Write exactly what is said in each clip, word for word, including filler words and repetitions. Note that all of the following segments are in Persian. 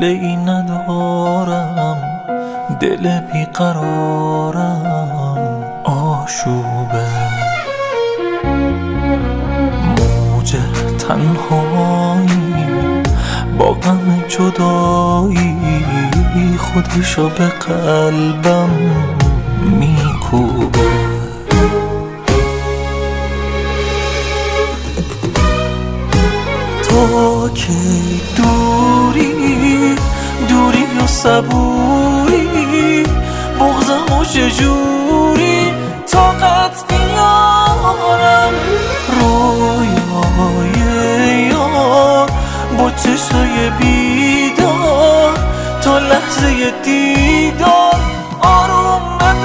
گله ای ندارم، دل بیقرارم آشوبه، موج تنهایی با غم جدایی خودشو به قلبم میکوبه. تا کی دوری دوری و صبوری، بغضم و چجوری طاقت بیارم، رویای یار با چشای بیدار تا لحظه دیدار آروم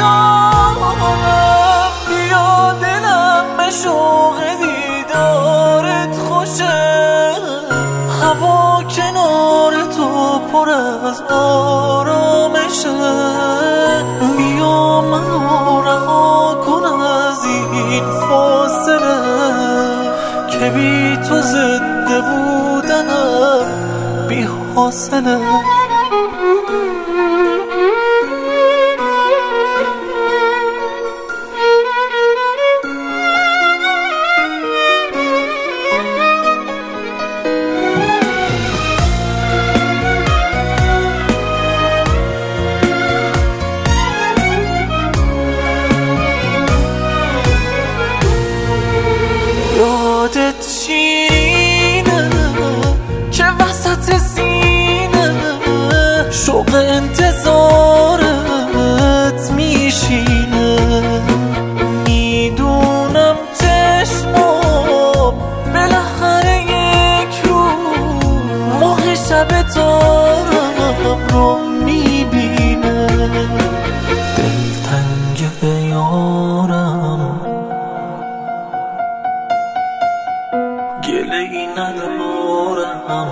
ندارم. بیا دلم به شوق دیدارت خوشه، هوا کنار تو پر از آرامشه، بیا منو رها کن از این فاصله که بی تو زنده بودنم بی حاصله. یادت شیرینه که وسط سینه شوق انتظارت میشینه، میدونم چشمام بالاخره یک رو ماه شب تارم رو میبینه. دلتنگ یارم گله ای ندارم،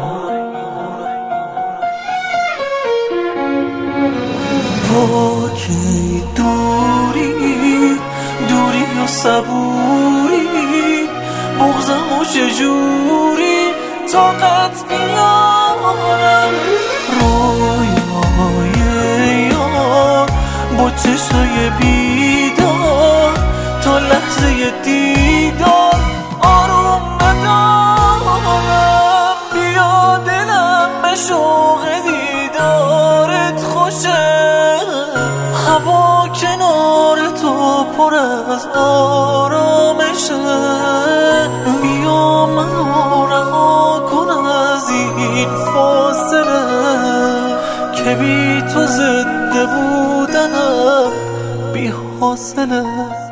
با کی دوری دوری و صبوری، بغضم و چجوری طاقت بیارم، رویای یار با چشای بیدار تا لحظه دیدار آروم ندارم. بیا دلم به شوق دیدارت خوشه، هوا کنار تو پر از آرامشه، بیا منو رها کن از این فاصله که بی تو زنده بودنم بی حاصله.